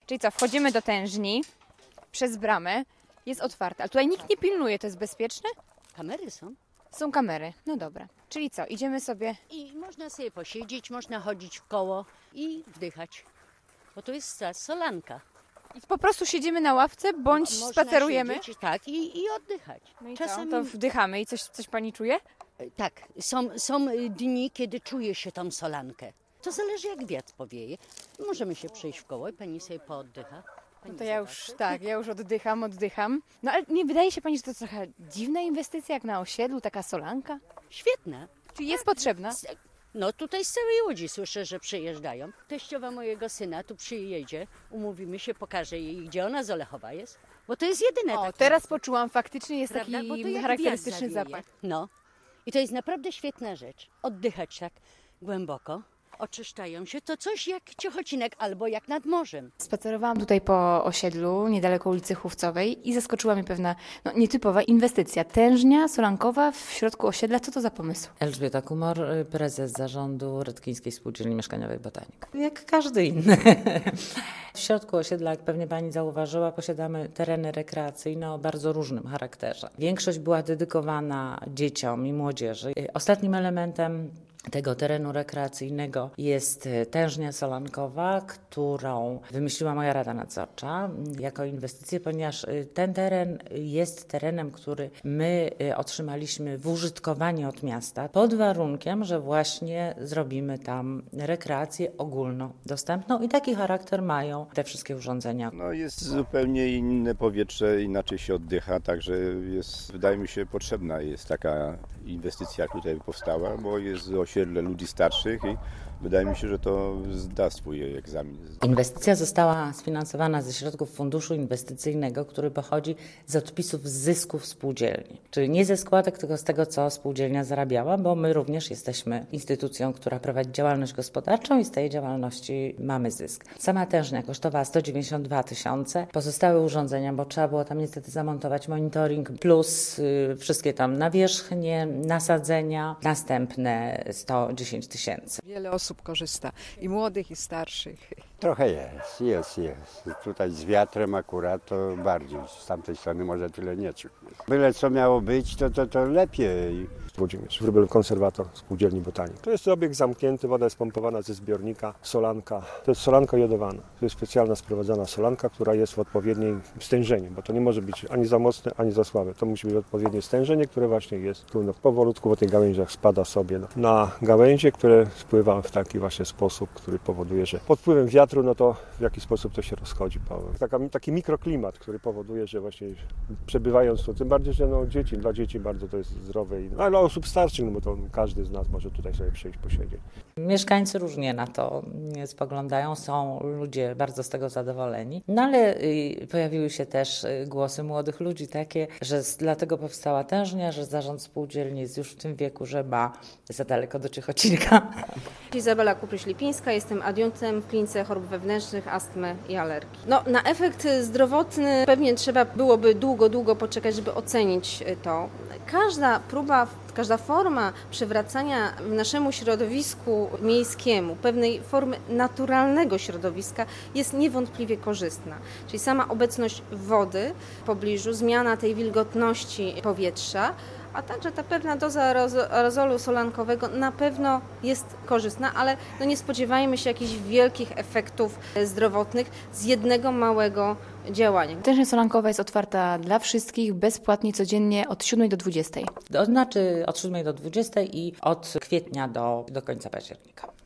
Czyli co, wchodzimy do tężni przez bramę, jest otwarte, ale tutaj nikt nie pilnuje, to jest bezpieczne? Kamery są. Są kamery, no dobra. Czyli co, idziemy sobie... I można sobie posiedzieć, można chodzić w koło i wdychać. Bo to jest ta solanka. I po prostu siedzimy na ławce, bądź Można spacerujemy. siedzieć, tak, i oddychać. No i Czasami co, to wdychamy i coś pani czuje? tak, są dni, kiedy czuje się tą solankę. To zależy jak wiatr powieje. Możemy się przejść w koło i pani sobie pooddycha. Pani No to ja już, zobaczy. tak, ja już oddycham. No ale nie wydaje się pani, że to trochę dziwna inwestycja, jak na osiedlu, taka solanka? Świetne. Czyli jest potrzebna? No tutaj z całej Łodzi słyszę, że przyjeżdżają. Teściowa mojego syna tu przyjedzie, umówimy się, pokażę jej, gdzie ona z Olechowa jest. Bo to jest jedyne O, takie. teraz poczułam, faktycznie jest Prawda? Bo to taki jak charakterystyczny wiatr zawieje. zapach. No. I to jest naprawdę świetna rzecz. Oddychać tak głęboko, oczyszczają się. To coś jak Ciechocinek albo jak nad morzem. Spacerowałam tutaj po osiedlu, niedaleko ulicy Chówcowej i zaskoczyła mnie pewna nietypowa inwestycja. Tężnia solankowa w środku osiedla. Co to za pomysł? Elżbieta Kumor, prezes zarządu Redkińskiej Spółdzielni Mieszkaniowej Botanik. Jak każdy inny. W środku osiedla, jak pewnie pani zauważyła, posiadamy tereny rekreacyjne o bardzo różnym charakterze. Większość była dedykowana dzieciom i młodzieży. Ostatnim elementem tego terenu rekreacyjnego jest tężnia solankowa, którą wymyśliła moja Rada Nadzorcza jako inwestycję, ponieważ ten teren jest terenem, który my otrzymaliśmy w użytkowanie od miasta pod warunkiem, że właśnie zrobimy tam rekreację ogólnodostępną i taki charakter mają te wszystkie urządzenia. No jest zupełnie inne powietrze, inaczej się oddycha, także jest, wydaje mi się, potrzebna jest taka inwestycja, która tutaj powstała, bo jest osiedle ludzi starszych i wydaje mi się, że to zda swój egzamin. Inwestycja została sfinansowana ze środków funduszu inwestycyjnego, który pochodzi z odpisów z zysków spółdzielni. Czyli nie ze składek, tylko z tego, co spółdzielnia zarabiała, bo my również jesteśmy instytucją, która prowadzi działalność gospodarczą i z tej działalności mamy zysk. Sama tężnia kosztowała 192 000. Pozostałe urządzenia, bo trzeba było tam niestety zamontować monitoring plus wszystkie tam nawierzchnie, nasadzenia, następne 110 000. Wiele osób korzysta, i młodych, i starszych. Trochę jest. Tutaj z wiatrem akurat to bardziej, z tamtej strony może tyle nie czuć. Byle co miało być, to lepiej. Włodzimierz Wróbel, konserwator Spółdzielni Botanik. To jest obiekt zamknięty, woda jest pompowana ze zbiornika, solanka. To jest solanka jodowana. To jest specjalna sprowadzana solanka, która jest w odpowiednim stężeniu, bo to nie może być ani za mocne, ani za słabe. To musi być odpowiednie stężenie, które właśnie jest tu powolutku po tych gałęziach spada sobie na gałęzie, które spływa w taki właśnie sposób, który powoduje, że pod wpływem wiatru, no to w jaki sposób to się rozchodzi. Taki mikroklimat, który powoduje, że właśnie przebywając tu, tym bardziej, że dla dzieci bardzo to jest zdrowe, ale osób starszych, no bo to każdy z nas może tutaj sobie przyjść, posiedzieć. Mieszkańcy różnie na to spoglądają, są ludzie bardzo z tego zadowoleni, no ale pojawiły się też głosy młodych ludzi takie, że dlatego powstała tężnia, że zarząd spółdzielni jest już w tym wieku, że ma za daleko do Ciechocinka. Izabela Kupryś-Lipińska, jestem adiunktem w klinice chorób wewnętrznych, astmy i alergii. Na efekt zdrowotny pewnie trzeba byłoby długo poczekać, żeby ocenić to. Każda forma przywracania naszemu środowisku miejskiemu pewnej formy naturalnego środowiska jest niewątpliwie korzystna. Czyli sama obecność wody w pobliżu, zmiana tej wilgotności powietrza, a także ta pewna doza aerozolu solankowego na pewno jest korzystna, ale nie spodziewajmy się jakichś wielkich efektów zdrowotnych z jednego małego działania. Tężnia solankowa jest otwarta dla wszystkich, bezpłatnie, codziennie od 7 do 20. To znaczy od 7 do 20 i od kwietnia do końca października.